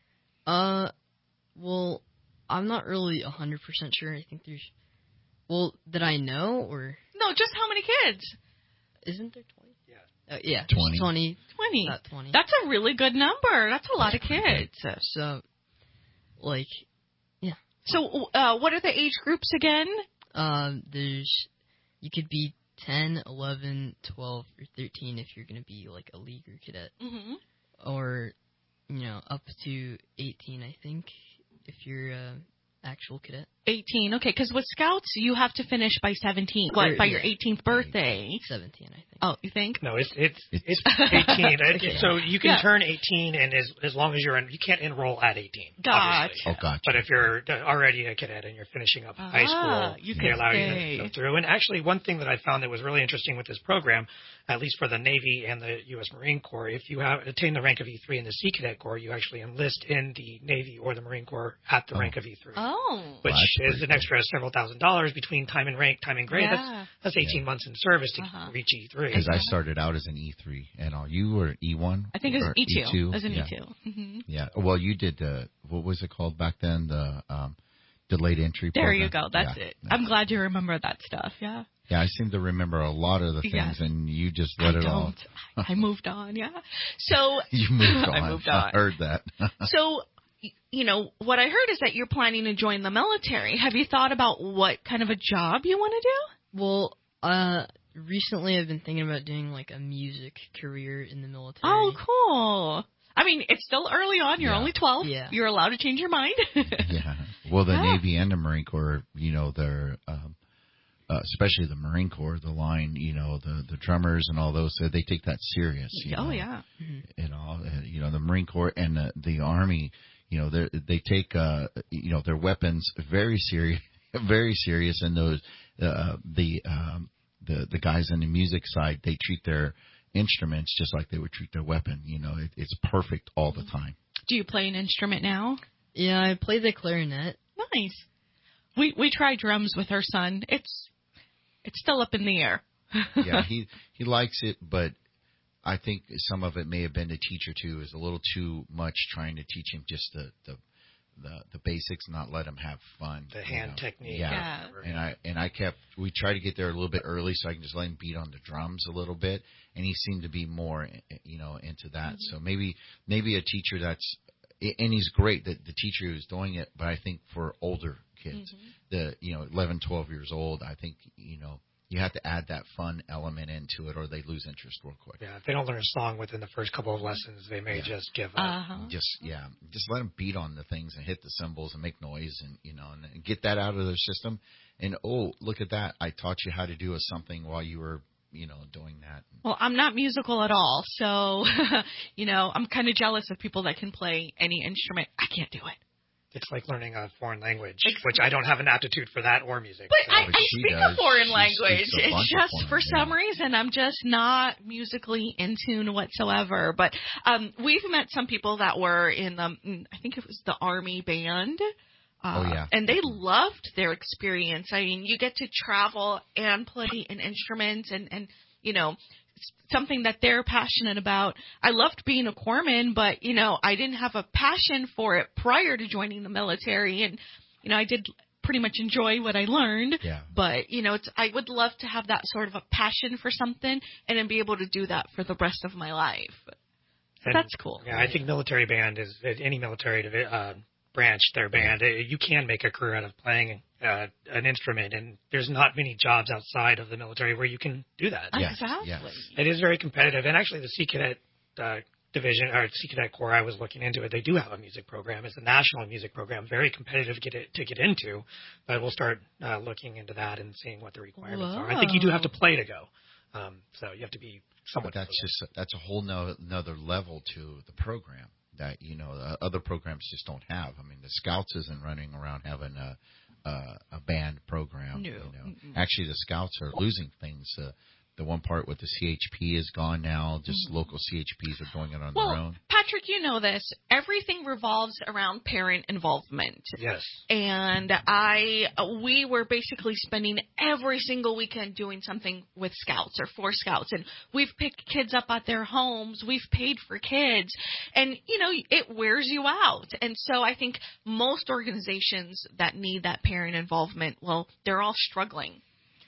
Uh, well, I'm not really a hundred percent sure. I think there's, well, that I know, or no, just how many kids? Isn't there twenty? Uh, yeah, twenty. twenty. twenty. Not twenty. That's a really good number. That's a lot of kids. So, like, yeah. So, uh, what are the age groups again? Um, there's, you could be ten, eleven, twelve, or thirteen if you're going to be, like, a league or cadet. Mm-hmm. Or, you know, up to eighteen, I think, if you're an actual cadet. eighteen. Okay, because with Scouts, you have to finish by seventeen. What, by your eighteenth birthday? seventeen, I think. Oh, you think? No, it's it's it's eighteen. Okay. So you can Yeah. turn eighteen, and as as long as you're in, you can't enroll at eighteen. Gotcha. obviously. Oh, gotcha. But if you're already a cadet and you're finishing up high Ah, school, you they can allow stay. you to go through. And actually, one thing that I found that was really interesting with this program, at least for the Navy and the U S Marine Corps, if you have attained the rank of E three in the Sea Cadet Corps, you actually enlist in the Navy or the Marine Corps at the Oh. rank of E three. Oh. Which Well, that's is pretty an extra several thousand dollars between time and rank, time and grade. Yeah. That's that's eighteen months in service to Uh-huh. reach E three. Because I started out as an E three, and all you were E one. I think it was Or E two. E two? It was an yeah. E two. Mm-hmm. Yeah. Well, you did the what was it called back then? The um, delayed entry. There program. you go. That's Yeah. it. I'm glad you remember that stuff. Yeah. Yeah, I seem to remember a lot of the things, Yes. and you just let I it don't. all. I moved on. Yeah. So You moved on. I moved on. I heard that. So, y- you know, what I heard is that you're planning to join the military. Have you thought about what kind of a job you want to do? Well, uh, recently I've been thinking about doing like a music career in the military. Oh, cool. I mean, it's still early on. You're Yeah. only twelve. Yeah. You're allowed to change your mind. Yeah. Well, the Yeah. Navy and the Marine Corps, you know, they're um, uh, especially the Marine Corps, the line, you know, the the drummers and all those, they take that serious. You Oh, know, yeah. You know, uh, you know, the Marine Corps and the, the Army, you know, they they take uh, you know, their weapons very serious, very serious, and those uh, the um, the the guys on the music side, they treat their instruments just like they would treat their weapon. You know, it, it's perfect all the time. Do you play an instrument now? Yeah, I play the clarinet. Nice. We we tried drums with our son. It's it's still up in the air. Yeah, he he likes it, but I think some of it may have been the teacher too. Is a little too much trying to teach him just the the the, the basics, not let him have fun. The you hand know. technique. Yeah. Yeah. And I and I kept we tried to get there a little bit early so I can just let him beat on the drums a little bit, and he seemed to be more you know into that. So maybe maybe a teacher that's and he's great that the teacher who's doing it, but I think for older kids, the you know eleven, twelve years old, I think you know you have to add that fun element into it, or they lose interest real quick. Yeah, if they don't learn a song within the first couple of lessons, they may Yeah. just give up. Uh-huh. Just yeah, just let them beat on the things and hit the cymbals and make noise and you know and get that out of their system. And oh, look at that! I taught you how to do a something while you were you know doing that. Well, I'm not musical at all, so you know I'm kind of jealous of people that can play any instrument. I can't do it. It's like learning a foreign language, which I don't have an aptitude for that or music. But so. I, I But she speak does. a foreign She language. speaks a bunch It's of just foreign, for yeah. some reason I'm just not musically in tune whatsoever. But um, we've met some people that were in the, I think it was the Army band. Uh, Oh, yeah. And they loved their experience. I mean, you get to travel and play an instrument and, and you know, something that they're passionate about. I loved being a corpsman, but, you know, I didn't have a passion for it prior to joining the military. And, you know, I did pretty much enjoy what I learned. Yeah. But, you know, it's, I would love to have that sort of a passion for something and then be able to do that for the rest of my life. So And, that's cool. Yeah, I think military band is any military divi- uh, branch, their band. uh, You can make a career out of playing uh, an instrument, and there's not many jobs outside of the military where you can do that. Yes, Exactly. yes. It is very competitive, and actually the Sea Cadet uh, division or Sea Cadet Corps, I was looking into it. They do have a music program. It's a national music program, very competitive to get it, to get into. But we'll start uh, looking into that and seeing what the requirements are. I think you do have to play to go, um, so you have to be somewhat. But that's just that's a whole no, another level to the program that you know uh, other programs just don't have. I mean, the Scouts isn't running around having a a, a band program. No. You know, Mm-mm. actually, the Scouts are losing things. Uh, the one part with the C H P is gone now. Just Mhm. local C H Ps are doing it on Well, their own. Patrick, you know this. Everything revolves around parent involvement. Yes. And I, we were basically spending every single weekend doing something with Scouts or for Scouts. And we've picked kids up at their homes. We've paid for kids. And, you know, it wears you out. And so I think most organizations that need that parent involvement, well, they're all struggling.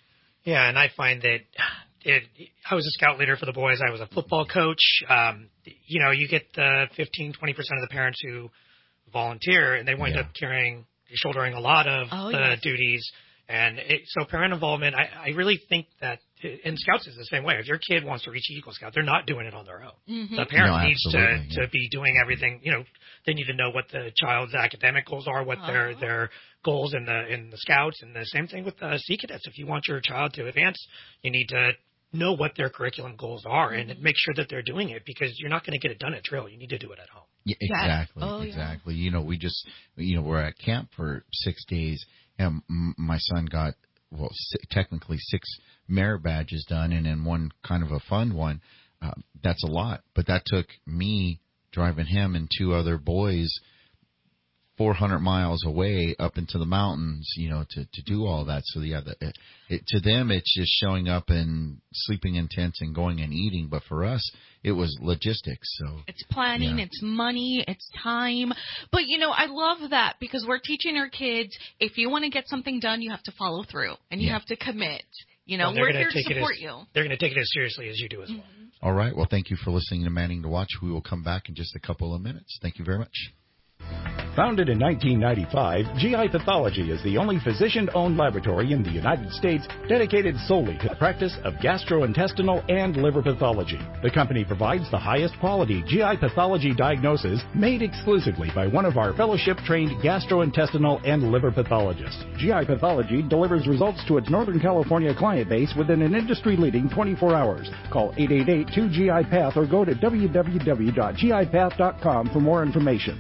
Yeah, and I find that it, I was a scout leader for the boys. I was a football coach. Um, you know, you get the fifteen, twenty percent of the parents who volunteer, and they wind Yeah. up carrying, shouldering a lot of Oh, the yes. duties. And it, so parent involvement, I, I really think that, and Scouts is the same way. If your kid wants to reach Eagle Scout, they're not doing it on their own. Mhm. The parent No, needs to, absolutely, yeah. to be doing everything. You know, they need to know what the child's academic goals are, what their Uh-huh. their goals in the in the Scouts, and the same thing with uh, Sea Cadets. If you want your child to advance, you need to know what their curriculum goals are and make sure that they're doing it, because you're not going to get it done at drill. You need to do it at home. Yeah, exactly, Oh, yeah. exactly. You know, we just, you know, we're at camp for six days, and m- my son got, well, si- technically six merit badges done, and then one kind of a fun one. Uh, that's a lot, but that took me driving him and two other boys four hundred miles away up into the mountains, you know, to, to do all that. So, yeah, the, it, it, to them, it's just showing up and sleeping in tents and going and eating. But for us, it was logistics. So It's planning, yeah. it's money, it's time. But, you know, I love that because we're teaching our kids, if you want to get something done, you have to follow through and you Yeah. have to commit. You know, Well, they're we're gonna here to take it support as, you. They're going to take it as seriously as you do as well. All right. Well, thank you for listening to Manning to Watch. We will come back in just a couple of minutes. Thank you very much. Founded in nineteen ninety-five, G I Pathology is the only physician-owned laboratory in the United States dedicated solely to the practice of gastrointestinal and liver pathology. The company provides the highest quality G I pathology diagnosis made exclusively by one of our fellowship-trained gastrointestinal and liver pathologists. G I Pathology delivers results to its Northern California client base within an industry-leading twenty-four hours. Call eight eight eight, two G I Path or go to w w w dot g i path dot com for more information.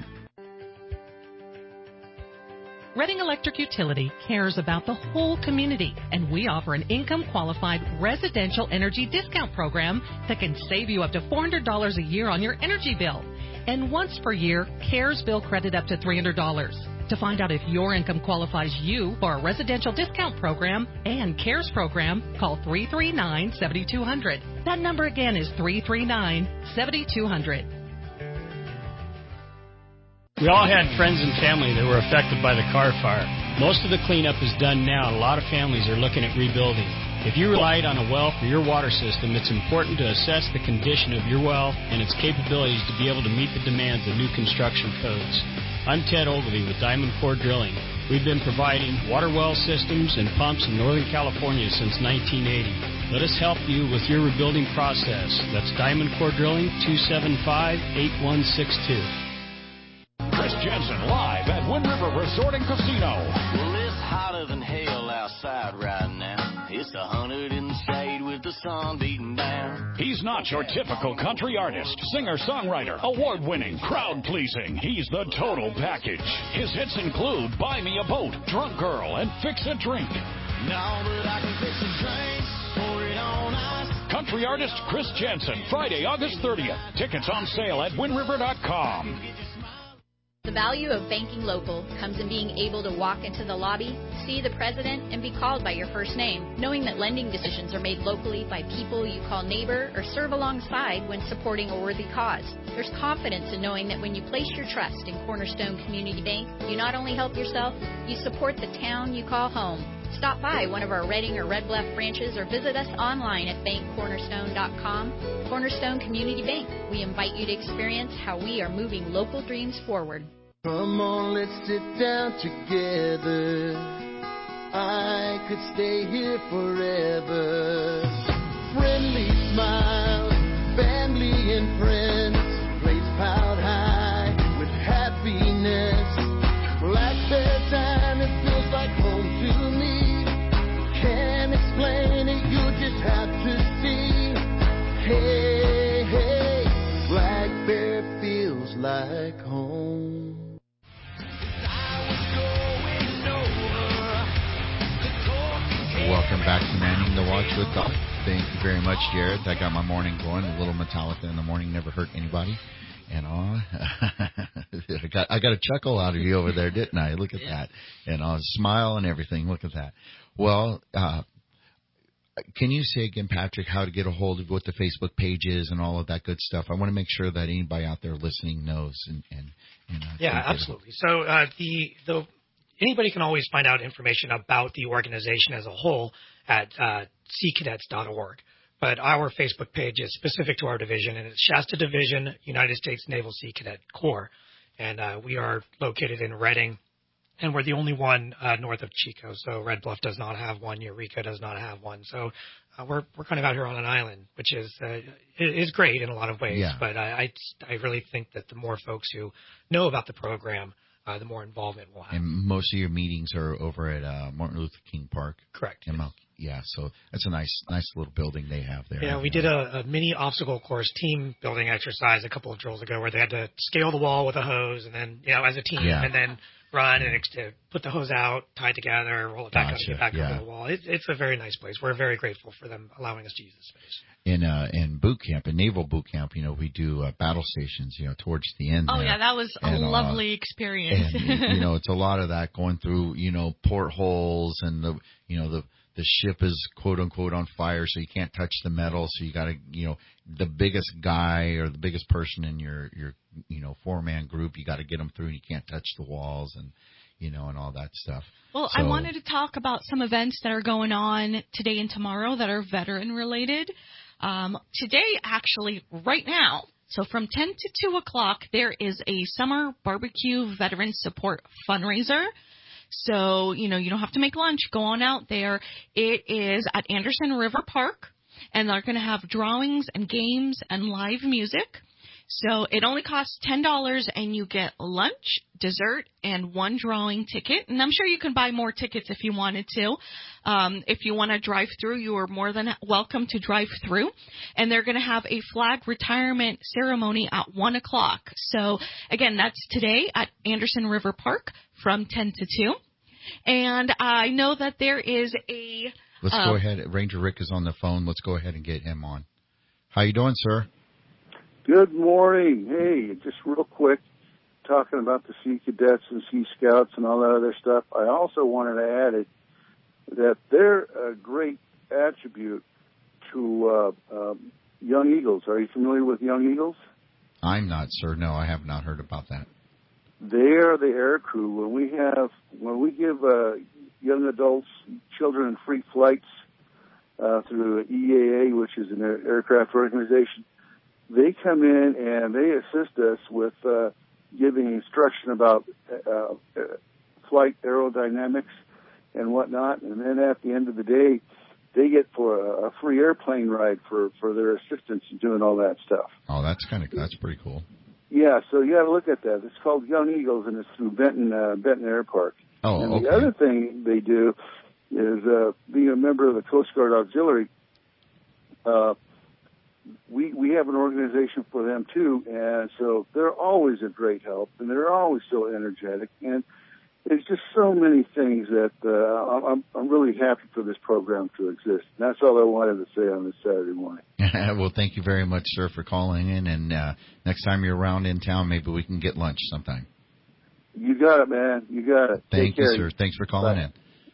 Reading Electric Utility cares about the whole community, and we offer an income-qualified residential energy discount program that can save you up to four hundred dollars a year on your energy bill. And once per year, CARES bill credit up to three hundred dollars. To find out if your income qualifies you for a residential discount program and CARES program, call three three nine, seven two zero zero. That number again is three three nine, seven two zero zero. We all had friends and family that were affected by the car fire. Most of the cleanup is done now, and a lot of families are looking at rebuilding. If you relied on a well for your water system, it's important to assess the condition of your well and its capabilities to be able to meet the demands of new construction codes. I'm Ted Ogilvie with Diamond Core Drilling. We've been providing water well systems and pumps in Northern California since nineteen eighty. Let us help you with your rebuilding process. That's Diamond Core Drilling, two seven five, eight one six two. Chris Jensen live at Wind River Resort and Casino. Well, it's hotter than hell outside right now. It's a hundred in the shade with the sun beating down. He's not your typical country artist, singer-songwriter, award-winning, crowd-pleasing. He's the total package. His hits include Buy Me a Boat, Drunk Girl, and Fix a Drink. No, but I can fix a drink, pour it on ice. Country artist Chris Jensen, Friday, August thirtieth. Tickets on sale at wind river dot com. The value of banking local comes in being able to walk into the lobby, see the president, and be called by your first name, knowing that lending decisions are made locally by people you call neighbor or serve alongside when supporting a worthy cause. There's confidence in knowing that when you place your trust in Cornerstone Community Bank, you not only help yourself, you support the town you call home. Stop by one of our Reading or Red Bluff branches or visit us online at bank cornerstone dot com. Cornerstone Community Bank. We invite you to experience how we are moving local dreams forward. Come on, let's sit down together. I could stay here forever. Friendly smiles, family and friends, place piled high with happiness. Black Bear time, it feels like home to me. Can't explain it, you just have to see. Hey, hey, Black Bear feels like home. Welcome back to Manning the Watch with Doc. Thank you very much, Jared. I got my morning going. A little Metallica in the morning never hurt anybody. And uh, I got I got a chuckle out of you over there, didn't I? Look at that. And a smile and everything. Look at that. Well, uh, can you say again, Patrick, how to get a hold of what the Facebook page is and all of that good stuff? I want to make sure that anybody out there listening knows. And, and, and uh, Yeah, absolutely. So uh, the the anybody can always find out information about the organization as a whole at uh, sea cadets dot org. But our Facebook page is specific to our division, and it's Shasta Division, United States Naval Sea Cadet Corps. And uh, we are located in Reading, and we're the only one uh, north of Chico. So Red Bluff does not have one. Eureka does not have one. So uh, we're we're kind of out here on an island, which is uh, is great in a lot of ways. Yeah. But I, I I really think that the more folks who know about the program, uh, the more involvement we'll have. And most of your meetings are over at uh, Martin Luther King Park. Correct. In Mount, yeah, so that's a nice, nice little building they have there. Yeah, we did a, a mini obstacle course team building exercise a couple of drills ago where they had to scale the wall with a hose and then, you know, as a team, Yeah. and then run and ex- to put the hose out, tie it together, roll it back up, Gotcha, get back yeah. over the wall. It, it's a very nice place. We're very grateful for them allowing us to use this space. In uh, in boot camp, in naval boot camp, you know, we do uh, battle stations, you know, towards the end. Oh there. yeah, that was a And, uh, lovely experience. And, you know, it's a lot of that going through, you know, portholes and the, you know, the the ship is quote unquote on fire, so you can't touch the metal. So you got to, you know, the biggest guy or the biggest person in your your you know four man group, you got to get them through. And you can't touch the walls and you know and all that stuff. Well, so, I wanted to talk about some events that are going on today and tomorrow that are veteran related. Um, today, actually, right now, so from ten to two o'clock, there is a summer barbecue veteran support fundraiser. So, you know, you don't have to make lunch. Go on out there. It is at Anderson River Park, and they're going to have drawings and games and live music. So it only costs ten dollars, and you get lunch, dessert, and one drawing ticket. And I'm sure you can buy more tickets if you wanted to. Um, if you want to drive through, you are more than welcome to drive through. And they're going to have a flag retirement ceremony at one o'clock. So, again, that's today at Anderson River Park from ten to two. And I know that there is a... Let's uh, go ahead. Ranger Rick is on the phone. Let's go ahead and get him on. How you doing, sir? Good morning. Hey, just real quick, talking about the Sea Cadets and Sea Scouts and all that other stuff, I also wanted to add it, that they're a great attribute to uh, um, Young Eagles. Are you familiar with Young Eagles? I'm not, sir. No, I have not heard about that. They are the air crew. When we have, when we give uh, young adults, children in free flights uh, through E A A, which is an air- aircraft organization, they come in and they assist us with uh, giving instruction about uh, uh, flight aerodynamics and whatnot. And then at the end of the day, they get for a, a free airplane ride for, for their assistance in doing all that stuff. Oh, that's kind of that's pretty cool. Yeah, so you got to look at that. It's called Young Eagles, and it's through Benton uh, Benton Air Park. Oh, and okay. the other thing they do is uh, being a member of the Coast Guard Auxiliary. Uh, we we have an organization for them too, and so they're always a great help, and they're always so energetic. And there's just so many things that uh, I'm I'm really happy for this program to exist. And that's all I wanted to say on this Saturday morning. Well, thank you very much, sir, for calling in. And uh, next time you're around in town, maybe we can get lunch sometime. You got it, man. You got it. Thank Take you, care. sir. Thanks for calling Bye. in.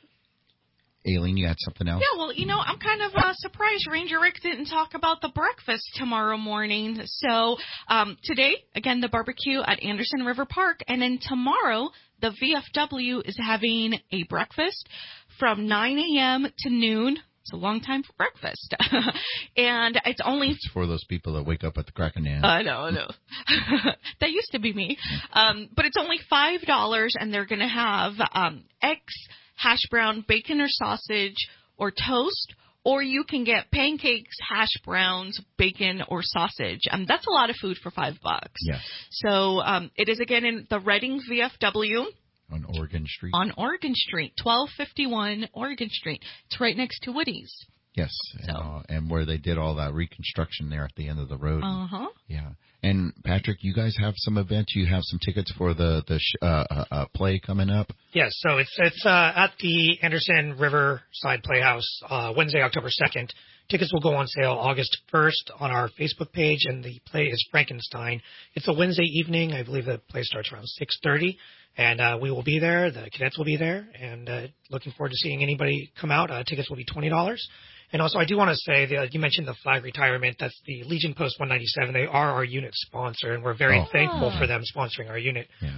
Aileen, you had something else? Yeah, well, you know, I'm kind of uh, surprised Ranger Rick didn't talk about the breakfast tomorrow morning. So um, today, again, the barbecue at Anderson River Park. And then tomorrow, the V F W is having a breakfast from nine a.m. to noon. It's a long time for breakfast. And it's only... It's for those people that wake up at the crack of dawn. I know, I know. That used to be me. Um, but it's only five dollars, and they're going to have um, eggs, hash brown, bacon or sausage, or toast, or you can get pancakes, hash browns, bacon, or sausage. Um, that's a lot of food for five bucks. Yes. So um, it is, again, in the Reading V F W. On Oregon Street. On Oregon Street, twelve fifty-one Oregon Street. It's right next to Woody's. Yes, and, So. uh, and where they did all that reconstruction there at the end of the road. Uh-huh. Yeah. And, Patrick, you guys have some events. You have some tickets for the, the sh- uh, uh, uh, play coming up? Yes, so it's it's uh, at the Anderson Riverside Playhouse uh, Wednesday, October second. Tickets will go on sale August first on our Facebook page, and the play is Frankenstein. It's a Wednesday evening. I believe the play starts around six thirty, and uh, we will be there. The cadets will be there, and uh, looking forward to seeing anybody come out. Uh, tickets will be twenty dollars. And also, I do want to say that you mentioned the flag retirement. That's the Legion Post one ninety-seven. They are our unit sponsor, and we're very Oh. thankful for them sponsoring our unit. Yeah.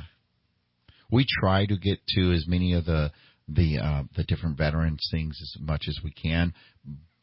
We try to get to as many of the the uh, the different veterans things as much as we can,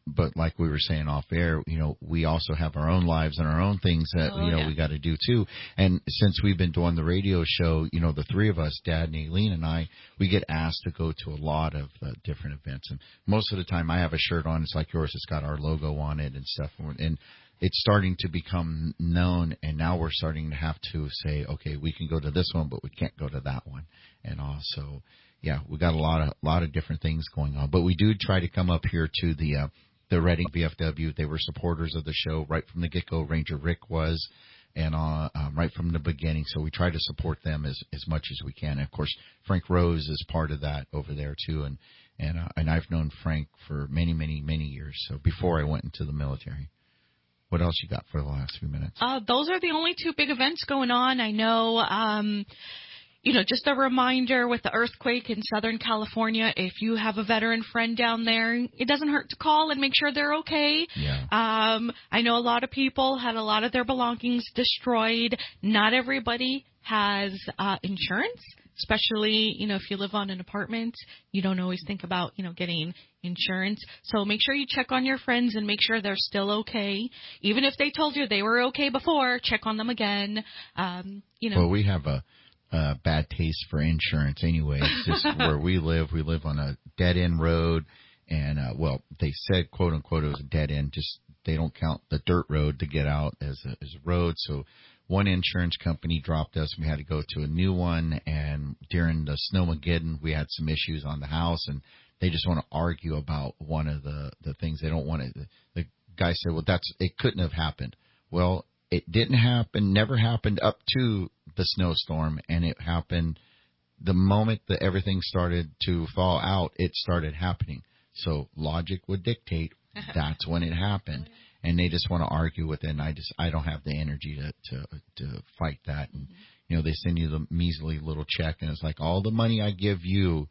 but like we were saying off air, you know, we also have our own lives and our own things that, Oh, you know, yeah. we got to do too. And since we've been doing the radio show, you know, the three of us, Dad and Aileen and I, we get asked to go to a lot of uh, different events. And most of the time I have a shirt on. It's like yours. It's got our logo on it and stuff. And it's starting to become known. And now we're starting to have to say, okay, we can go to this one, but we can't go to that one. And also, yeah, we got a lot of, lot of different things going on, but we do try to come up here to the, uh, the Reading V F W. They were supporters of the show right from the get-go. Ranger Rick was, and uh, um, right from the beginning. So we try to support them as as much as we can. And of course, Frank Rose is part of that over there too. And and uh, and I've known Frank for many, many, many years. So before I went into the military. What else you got for the last few minutes? Uh, those are the only two big events going on. I know. Um, You know, just a reminder with the earthquake in Southern California, if you have a veteran friend down there, it doesn't hurt to call and make sure they're okay. Yeah. Um, I know a lot of people had a lot of their belongings destroyed. Not everybody has uh, insurance, especially, you know, if you live on an apartment. You don't always think about, you know, getting insurance. So make sure you check on your friends and make sure they're still okay. Even if they told you they were okay before, check on them again. Um, you know. Well, we have a Uh, bad taste for insurance anyway. It's just where we live. We live on a dead end road, and uh, well, they said quote unquote it was a dead end. Just they don't count the dirt road to get out as a, as a road. So one insurance company dropped us. We had to go to a new one, and during the Snowmageddon, we had some issues on the house, and they just want to argue about one of the the things. They don't want to. The guy said, "Well, that's it. Couldn't have happened." Well, it didn't happen. Never happened up to the snowstorm, and it happened the moment that everything started to fall out. It started happening. So logic would dictate that's when it happened, and they just want to argue with it. And I just I don't have the energy to to, to fight that. And you know, they send you the measly little check, and it's like all the money I give you.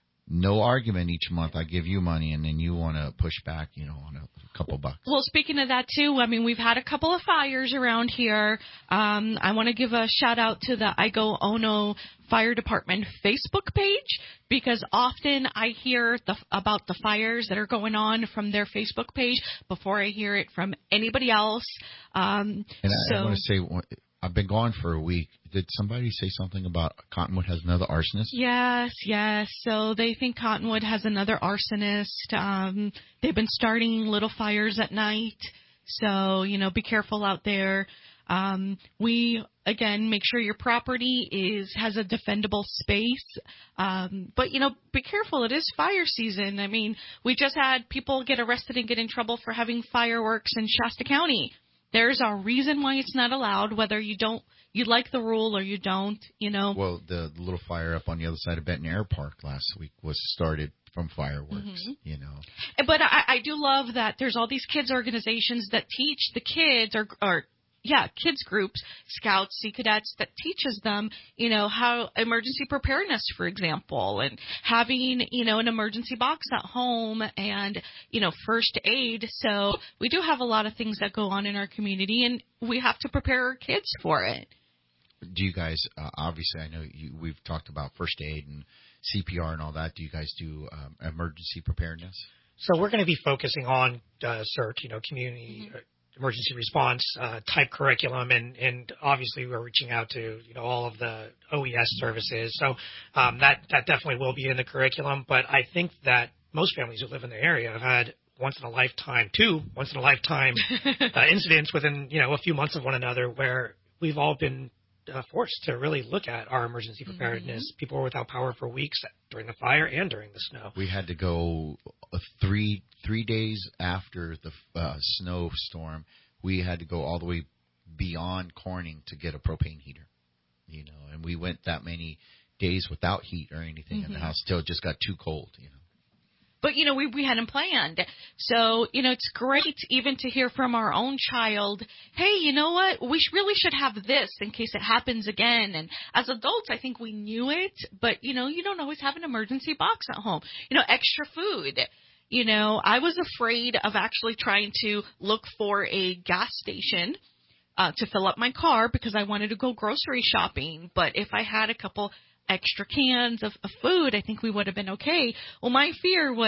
No argument each month. I give you money, and then you want to push back, you know, on a couple bucks. Well, speaking of that, too, I mean, we've had a couple of fires around here. Um, I want to give a shout-out to the Igo Ono Fire Department Facebook page, because often I hear the, about the fires that are going on from their Facebook page before I hear it from anybody else. Um, and so, I, I want to say, I've been gone for a week. Did somebody say something about Cottonwood has another arsonist? Yes, yes. So they think Cottonwood has another arsonist. Um, they've been starting little fires at night. So, you know, be careful out there. Um, we, again, make sure your property is has a defendable space. Um, but, you know, be careful. It is fire season. I mean, we just had people get arrested and get in trouble for having fireworks in Shasta County. There's a reason why it's not allowed, whether you don't, you like the rule or you don't, you know. Well, the little fire up on the other side of Benton Air Park last week was started from fireworks, mm-hmm. you know. But I, I do love that there's all these kids organizations that teach the kids or, or yeah, kids groups, Scouts, Sea Cadets, that teaches them, you know, how emergency preparedness, for example, and having, you know, an emergency box at home and, you know, first aid. So we do have a lot of things that go on in our community, and we have to prepare our kids for it. Do you guys, uh, obviously, I know you, we've talked about first aid and C P R and all that. Do you guys do um, emergency preparedness? So we're going to be focusing on uh, CERT, you know, community mm-hmm. emergency response uh, type curriculum, and, and obviously we're reaching out to, you know, all of the O E S services. So um, that, that definitely will be in the curriculum. But I think that most families who live in the area have had once in a lifetime, two once in a lifetime uh, incidents within, you know, a few months of one another where we've all been Uh, forced to really look at our emergency preparedness. Mm-hmm. People were without power for weeks during the fire and during the snow. We had to go uh, three three days after the uh, snowstorm. We had to go all the way beyond Corning to get a propane heater, you know. And we went that many days without heat or anything mm-hmm. in the house till it just got too cold, you know. But, you know, we, we hadn't planned. So, you know, it's great even to hear from our own child, hey, you know what, we really should have this in case it happens again. And as adults, I think we knew it, but, you know, you don't always have an emergency box at home. You know, extra food. You know, I was afraid of actually trying to look for a gas station uh, to fill up my car because I wanted to go grocery shopping. But if I had a couple extra cans of, of food, I think we would have been okay. Well, my fear was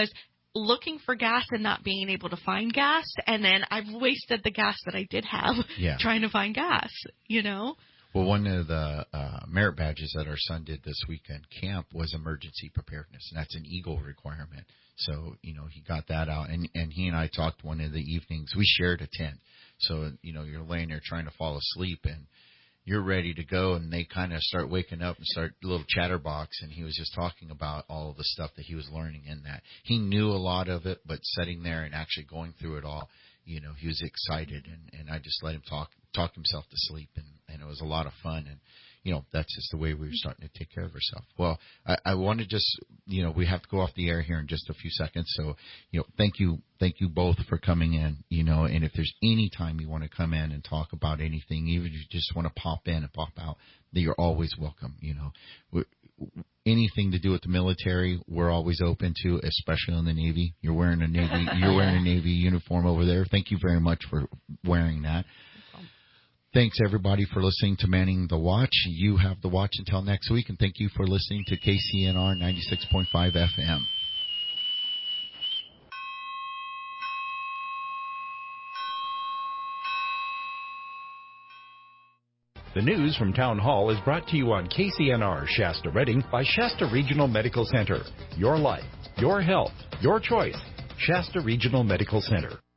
looking for gas and not being able to find gas, and then I've wasted the gas that I did have Yeah. trying to find gas, you know? Well, one of the uh, merit badges that our son did this weekend camp was emergency preparedness, and that's an Eagle requirement. So, you know, he got that out, and, and he and I talked one of the evenings. We shared a tent. So, you know, you're laying there trying to fall asleep, and you're ready to go, and they kind of start waking up and start a little chatterbox, and he was just talking about all of the stuff that he was learning in that. He knew a lot of it, but sitting there and actually going through it all, you know, he was excited, and, and I just let him talk talk himself to sleep, and, and it was a lot of fun, and, you know, that's just the way we were starting to take care of ourselves. Well, I, I want to just, you know, we have to go off the air here in just a few seconds, so, you know, thank you, thank you both for coming in, you know, and if there's any time you want to come in and talk about anything, even if you just want to pop in and pop out, that you're always welcome, you know. We're, anything to do with the military, we're always open to, especially in the Navy. You're wearing a Navy, you're wearing a Navy uniform over there. Thank you very much for wearing that. Thanks, everybody, for listening to Manning the Watch. You have the watch until next week, and thank you for listening to K C N R ninety-six point five F M. The news from Town Hall is brought to you on K C N R Shasta Redding by Shasta Regional Medical Center. Your life, your health, your choice. Shasta Regional Medical Center.